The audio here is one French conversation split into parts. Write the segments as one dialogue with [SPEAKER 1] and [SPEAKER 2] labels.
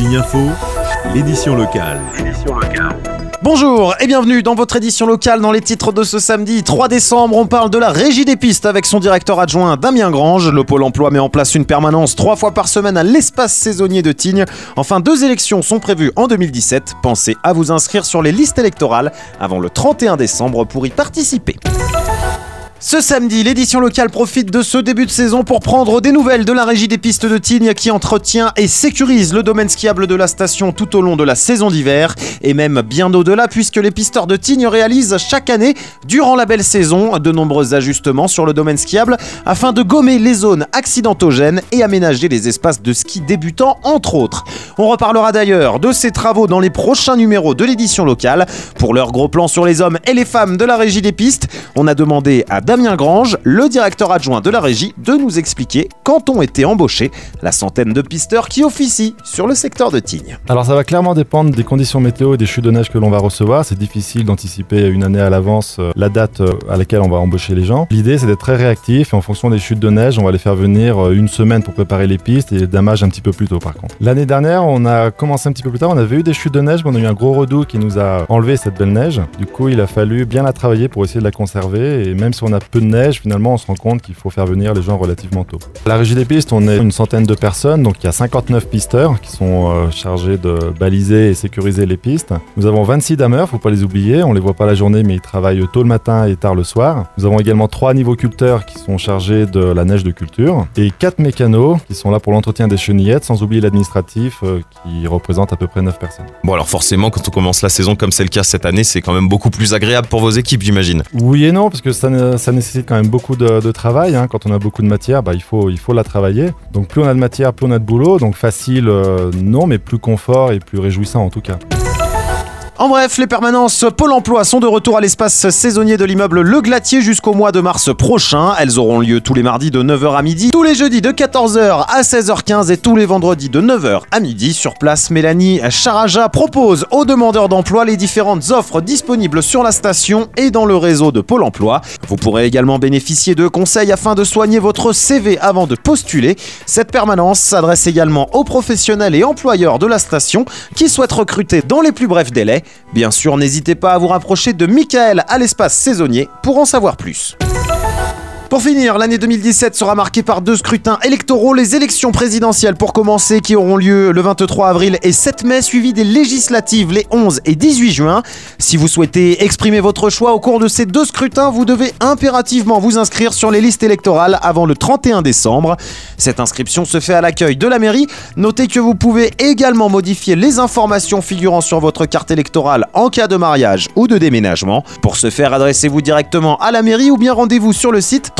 [SPEAKER 1] Tignes Info, l'édition locale.
[SPEAKER 2] Bonjour et bienvenue dans votre édition locale. Dans les titres de ce samedi 3 décembre, on parle de la Régie des pistes avec son directeur adjoint Damien Grange. Le Pôle emploi met en place une permanence 3 fois par semaine à l'espace saisonnier de Tignes. Enfin, 2 élections sont prévues en 2017. Pensez à vous inscrire sur les listes électorales avant le 31 décembre pour y participer. Ce samedi, l'édition locale profite de ce début de saison pour prendre des nouvelles de la Régie des pistes de Tignes qui entretient et sécurise le domaine skiable de la station tout au long de la saison d'hiver et même bien au-delà puisque les pisteurs de Tignes réalisent chaque année, durant la belle saison, de nombreux ajustements sur le domaine skiable afin de gommer les zones accidentogènes et aménager les espaces de ski débutants entre autres. On reparlera d'ailleurs de ces travaux dans les prochains numéros de l'édition locale. Pour leur gros plan sur les hommes et les femmes de la Régie des pistes, on a demandé à Damien Grange, le directeur adjoint de la régie, de nous expliquer quand ont été embauchés la centaine de pisteurs qui officient sur le secteur de Tignes.
[SPEAKER 3] Alors ça va clairement dépendre des conditions météo et des chutes de neige que l'on va recevoir. C'est difficile d'anticiper une année à l'avance la date à laquelle on va embaucher les gens. L'idée c'est d'être très réactif et en fonction des chutes de neige, on va les faire venir une semaine pour préparer les pistes et les damages un petit peu plus tôt par contre. L'année dernière, on a commencé un petit peu plus tard, on avait eu des chutes de neige, mais on a eu un gros redout qui nous a enlevé cette belle neige. Du coup, il a fallu bien la travailler pour essayer de la conserver et même si on a peu de neige, finalement on se rend compte qu'il faut faire venir les gens relativement tôt. À la Régie des pistes, on est une centaine de personnes, donc il y a 59 pisteurs qui sont chargés de baliser et sécuriser les pistes. Nous avons 26 dameurs, faut pas les oublier, on les voit pas la journée mais ils travaillent tôt le matin et tard le soir. Nous avons également 3 niveauculteurs qui sont chargés de la neige de culture et 4 mécanos qui sont là pour l'entretien des chenillettes, sans oublier l'administratif qui représente à peu près 9 personnes.
[SPEAKER 4] Bon alors forcément quand on commence la saison comme c'est le cas cette année, c'est quand même beaucoup plus agréable pour vos équipes j'imagine.
[SPEAKER 3] Oui et non, parce que ça nécessite quand même beaucoup de travail. Quand on a beaucoup de matière, il faut la travailler. Donc plus on a de matière, plus on a de boulot. Donc facile, non, mais plus confort et plus réjouissant en tout cas.
[SPEAKER 2] En bref, les permanences Pôle emploi sont de retour à l'espace saisonnier de l'immeuble Le Glatier jusqu'au mois de mars prochain. Elles auront lieu tous les mardis de 9h à midi, tous les jeudis de 14h à 16h15 et tous les vendredis de 9h à midi. Sur place, Mélanie Charaja propose aux demandeurs d'emploi les différentes offres disponibles sur la station et dans le réseau de Pôle emploi. Vous pourrez également bénéficier de conseils afin de soigner votre CV avant de postuler. Cette permanence s'adresse également aux professionnels et employeurs de la station qui souhaitent recruter dans les plus brefs délais. Bien sûr, n'hésitez pas à vous rapprocher de Michael à l'espace saisonnier pour en savoir plus. Pour finir, l'année 2017 sera marquée par 2 scrutins électoraux, les élections présidentielles pour commencer qui auront lieu le 23 avril et 7 mai, suivi des législatives les 11 et 18 juin. Si vous souhaitez exprimer votre choix au cours de ces 2 scrutins, vous devez impérativement vous inscrire sur les listes électorales avant le 31 décembre. Cette inscription se fait à l'accueil de la mairie. Notez que vous pouvez également modifier les informations figurant sur votre carte électorale en cas de mariage ou de déménagement. Pour ce faire, adressez-vous directement à la mairie ou bien rendez-vous sur le site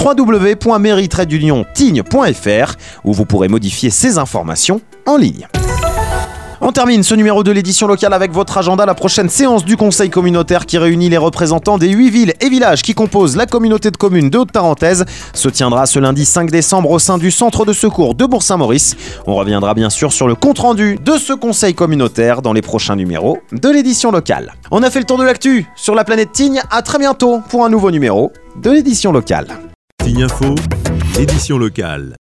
[SPEAKER 2] www.mairie-tignes.fr où vous pourrez modifier ces informations en ligne. On termine ce numéro de l'édition locale avec votre agenda. La prochaine séance du conseil communautaire qui réunit les représentants des 8 villes et villages qui composent la communauté de communes de Haute-Tarentaise se tiendra ce lundi 5 décembre au sein du centre de secours de Bourg-Saint-Maurice. On reviendra bien sûr sur le compte-rendu de ce conseil communautaire dans les prochains numéros de l'édition locale. On a fait le tour de l'actu sur la planète Tignes. À très bientôt pour un nouveau numéro de l'édition locale.
[SPEAKER 1] Tignes Info, l'édition locale.